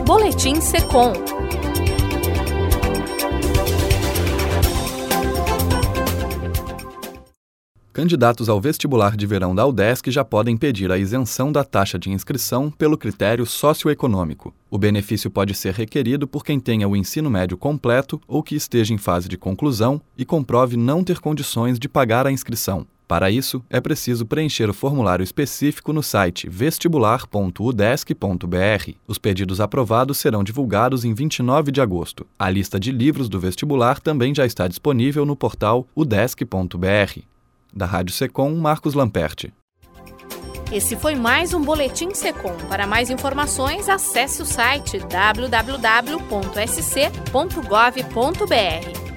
Boletim Secom. Candidatos ao vestibular de verão da UDESC já podem pedir a isenção da taxa de inscrição pelo critério socioeconômico. O benefício pode ser requerido por quem tenha o ensino médio completo ou que esteja em fase de conclusão e comprove não ter condições de pagar a inscrição. Para isso, é preciso preencher o formulário específico no site vestibular.udesc.br. Os pedidos aprovados serão divulgados em 29 de agosto. A lista de livros do vestibular também já está disponível no portal udesc.br. Da Rádio Secom, Marcos Lamperti. Esse foi mais um Boletim Secom. Para mais informações, acesse o site www.sc.gov.br.